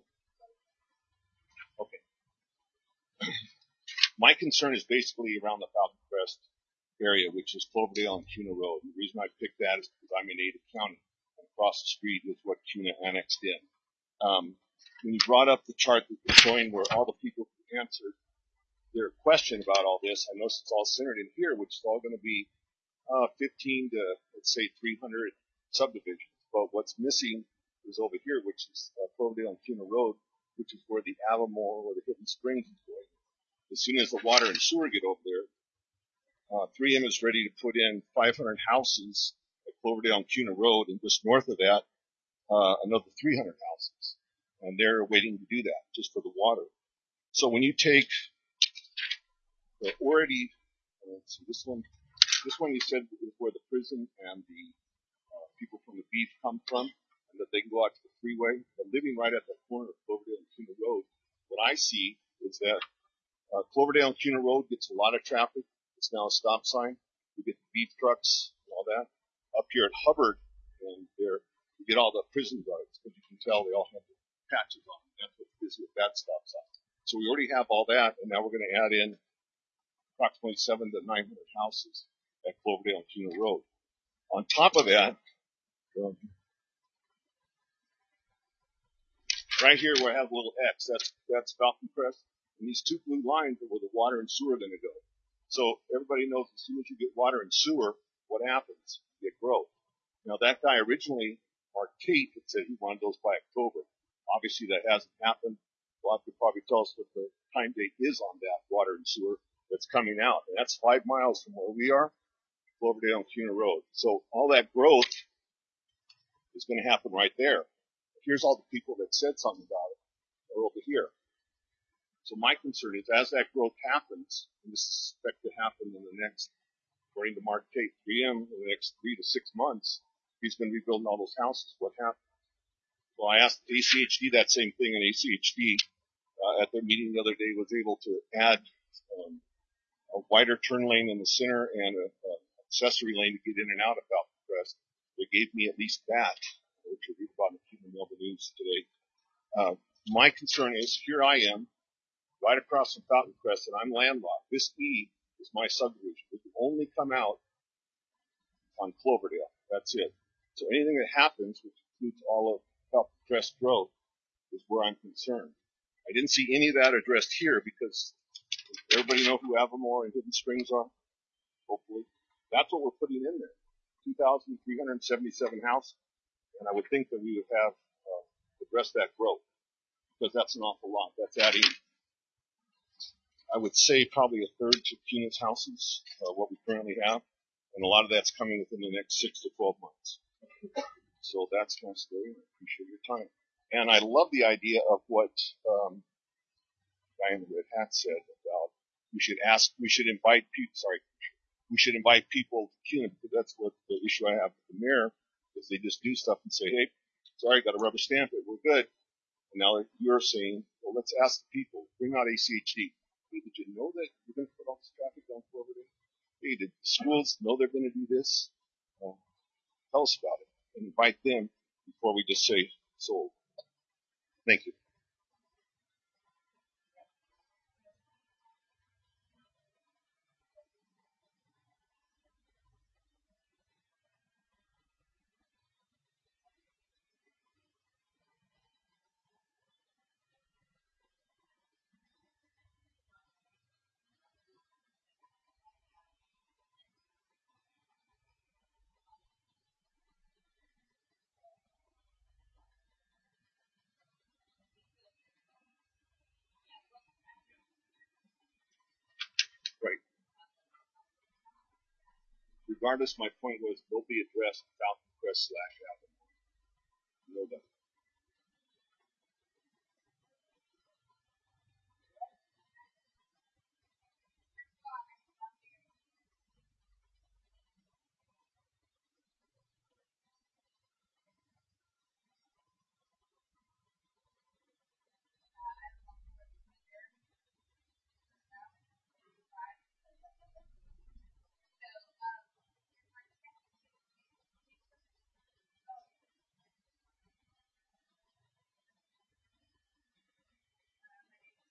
Okay. My concern is basically around the Falcon Crest area, which is Cloverdale and Kuna Road. And the reason I picked that is because I'm in Ada County. And across the street is what Kuna annexed in. When you brought up the chart that you're showing where all the people answered their question about all this, I noticed it's all centered in here, which is all going to be 15 to, let's say, 300 subdivisions. But what's missing is over here, which is Cloverdale and Kuna Road, which is where the Avamore or the Hidden Springs is going. As soon as the water and sewer get over there, 3M is ready to put in 500 houses at Cloverdale and Kuna Road, and just north of that, another 300 houses. And they're waiting to do that just for the water. So when you take the already, let's see, this one you said is where the prison and the people from the beach come from, and that they can go out to the freeway. But living right at the corner of Cloverdale and Kuna Road, what I see is that Cloverdale and Kuna Road gets a lot of traffic. It's now a stop sign. We get the beef trucks and all that. Up here at Hubbard, and there you get all the prison guards, because you can tell they all have the patches on them. That's what's busy with that stop sign. So we already have all that, and now we're going to add in approximately 700 to 900 houses at Cloverdale and Kuna Road. On top of that, right here where I have a little X, that's Falcon Crest, and these two blue lines are where the water and sewer are going to go. So everybody knows as soon as you get water and sewer, what happens? You get growth. Now that guy originally, Mark Tate, had said he wanted those by October. Obviously that hasn't happened. Well, you could probably tell us what the time date is on that water and sewer that's coming out. And that's 5 miles from where we are, Cloverdale and Kuna Road. So all that growth is going to happen right there. Here's all the people that said something about it. They're over here. So my concern is as that growth happens, and this is expected to happen in the next, according to Mark Tate, 3M, in the next 3 to 6 months, he's going to be building all those houses. What happens? Well, I asked ACHD that same thing, and ACHD at their meeting the other day was able to add a wider turn lane in the center and an accessory lane to get in and out of Falcon Crest. They gave me at least that, which you'll read about in the Melbourne News today. My concern is here I am, right across from Falcon Crest, and I'm landlocked. This E is my subdivision. It can only come out on Cloverdale. That's it. So anything that happens, which includes all of Falcon Crest Road, is where I'm concerned. I didn't see any of that addressed here because everybody know who Avamore and Hidden Springs are? Hopefully. That's what we're putting in there. 2,377 houses. And I would think that we would have addressed that growth because that's an awful lot. That's adding, I would say, probably a third to Kuna's houses, what we currently have. And a lot of that's coming within the next 6 to 12 months. So that's my story. I appreciate your time. And I love the idea of what guy in the red hat said about we should invite people to Kuna, because that's what the issue I have with the mayor is they just do stuff and say, hey, sorry, got to rubber stamp it, we're good. And now you're saying, well, let's ask the people, bring out ACHD. Hey, did you know that you're going to put all this traffic down Cloverdale? Hey, did the schools know they're going to do this? Tell us about it and invite them before we just say sold. Thank you. Right. Regardless, my point was they'll be addressed Falcon Crest / Avamore. You know that.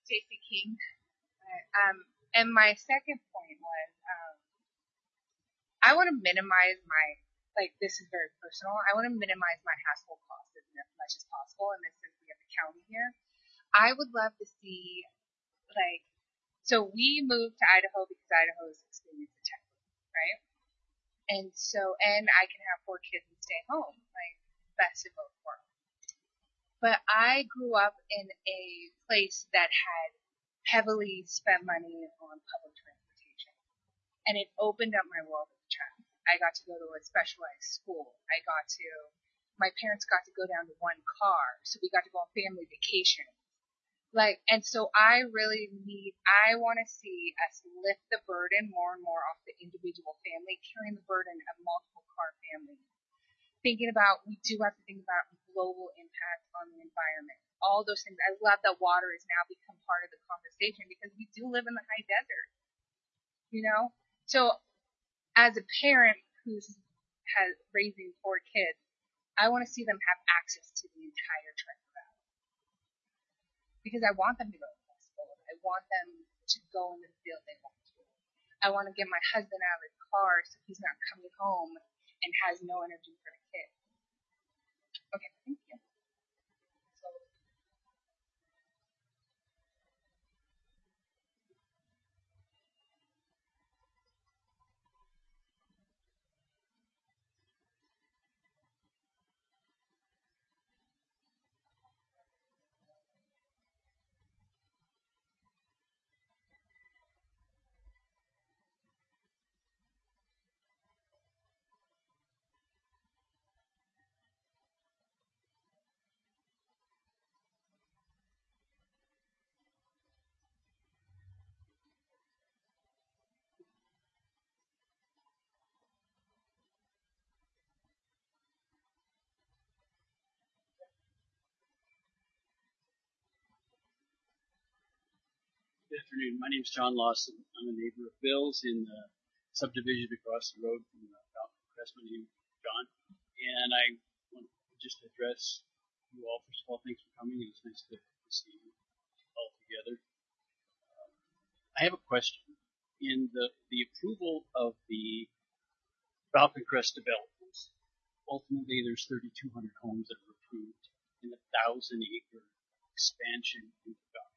Stacy King. And my second point was, I want to minimize this is very personal. I want to minimize my household costs as much as possible. And since we have the county here, I would love to see, so we moved to Idaho because Idaho is experiencing tech, right? And I can have 4 kids and stay home, best of both worlds. But I grew up in a place that had heavily spent money on public transportation. And it opened up my world as a child. I got to go to a specialized school. My parents got to go down to one car, so we got to go on family vacation. And so I want to see us lift the burden more and more off the individual family, carrying the burden of multiple car families. We do have to think about global impact on the environment. All those things. I love that water has now become part of the conversation because we do live in the high desert. So as a parent who's raising 4 kids, I want to see them have access to the entire Treasure Valley. Because I want them to go to the festival. I want them to go in the field they want to. I want to get my husband out of his car so he's not coming home and has no energy for the kids. Okay, thank you. Good afternoon. My name is John Lawson. I'm a neighbor of Bill's in the subdivision across the road from Falcon Crest. My name is John. And I want to just address you all. First of all, thanks for coming. It's nice to see you all together. I have a question. In the approval of the Falcon Crest developments, ultimately there's 3,200 homes that are approved in a 1,000-acre expansion into Falcon.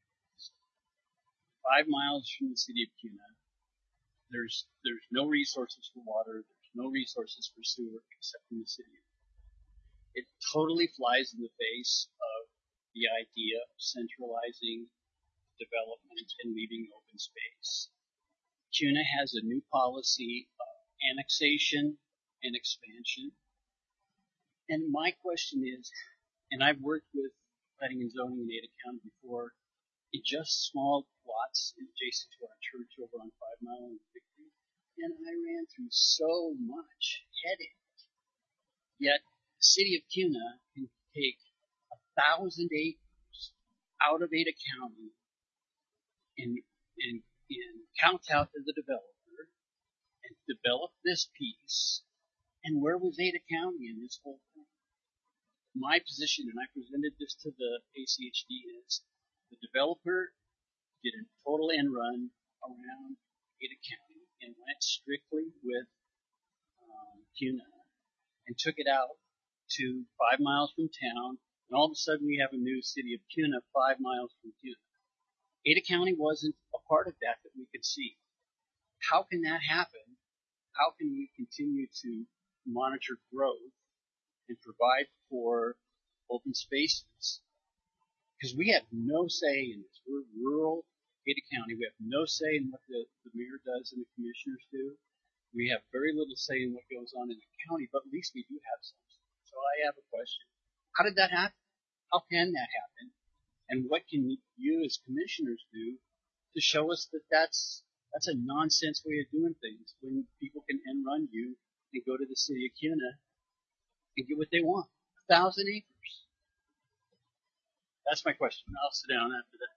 5 miles from the city of Kuna, there's no resources for water, there's no resources for sewer except in the city. It totally flies in the face of the idea of centralizing development and leaving open space. Kuna has a new policy of annexation and expansion. And my question is, and I've worked with planning and zoning in Ada County before, in just small plots adjacent to our church over on 5 Mile and Victory, and I ran through so much headache. Yet the city of Kuna can take 1,000 acres out of Ada County and count out to the developer and develop this piece. And where was Ada County in this whole thing? My position, and I presented this to the ACHD, is the developer did a total end run around Ada County and went strictly with Kuna and took it out to 5 miles from town, and all of a sudden we have a new city of Kuna 5 miles from Kuna. Ada County wasn't a part of that we could see. How can that happen? How can we continue to monitor growth and provide for open spaces? Because we have no say in this. We're rural Ada County. We have no say in what the mayor does and the commissioners do. We have very little say in what goes on in the county, but at least we do have some. So I have a question. How did that happen? How can that happen? And what can you as commissioners do to show us that that's a nonsense way of doing things when people can end run you and go to the city of Kuna and get what they want? 1,000 acres. That's my question. I'll sit down after that.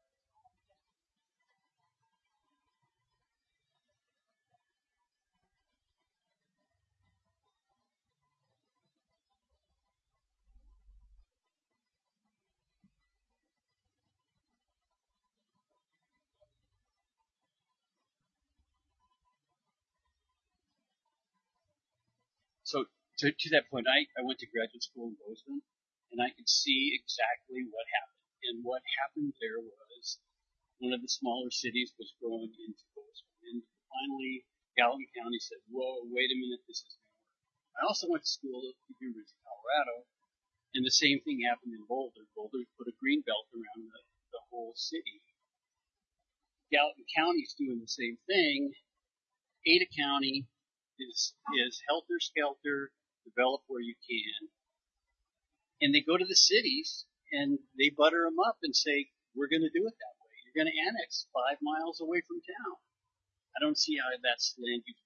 So to that point, I went to graduate school in Bozeman, and I could see exactly what happened. And what happened there was one of the smaller cities was growing into Bozeman. And finally, Gallatin County said, whoa, wait a minute, this isn't going to work. I also went to school at the University of Colorado, and the same thing happened in Boulder. Boulder put a green belt around the whole city. Gallatin County's doing the same thing. Ada County is helter-skelter, develop where you can. And they go to the cities, and they butter them up and say, we're going to do it that way. You're going to annex 5 miles away from town. I don't see how that's land use.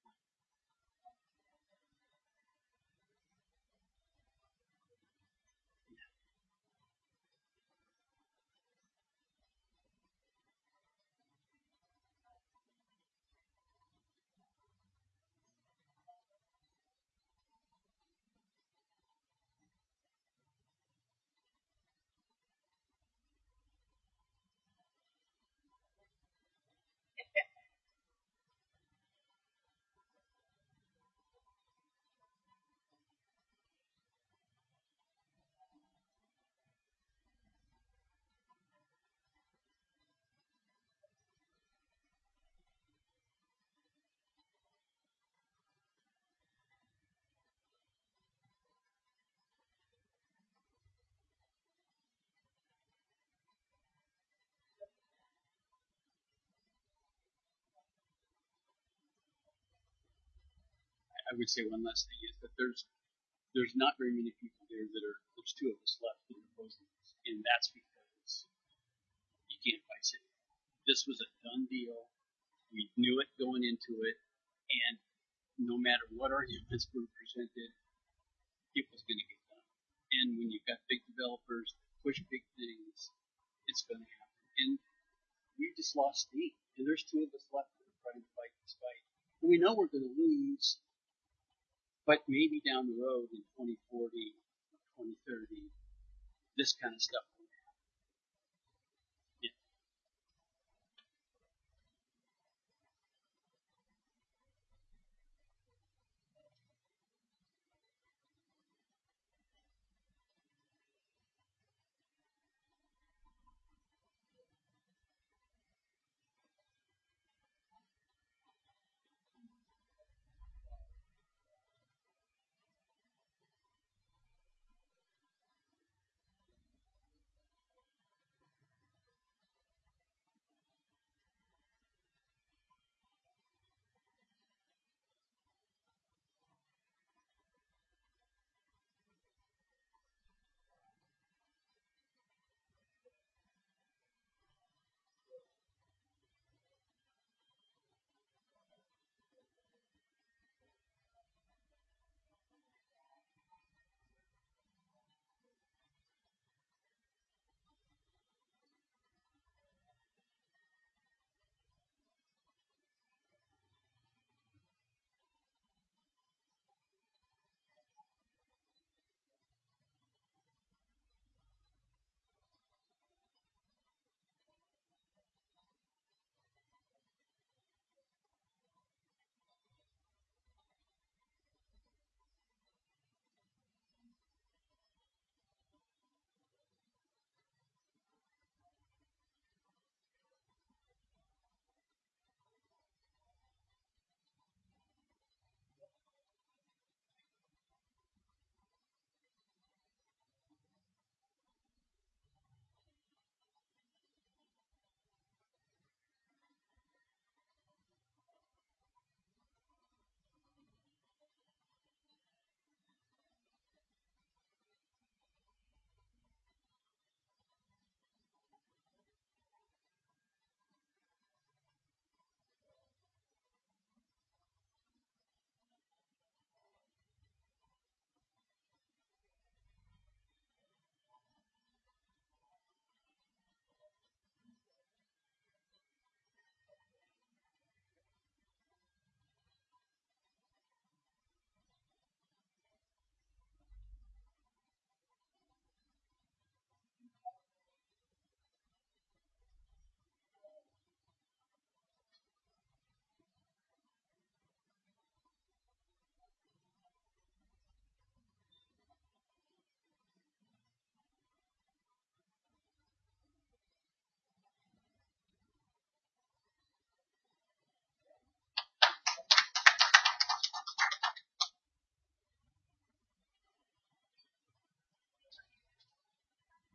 I would say one last thing is that there's not very many people there there's 2 of us left that are opposing this, and that's because you can't fight city. This was a done deal. We knew it going into it, and no matter what arguments were presented, it was going to get done. And when you've got big developers that push big things, it's going to happen. And we just lost steam, and there's 2 of us left that are trying to fight this fight. And we know we're going to lose. But maybe down the road in 2040 or 2030, this kind of stuff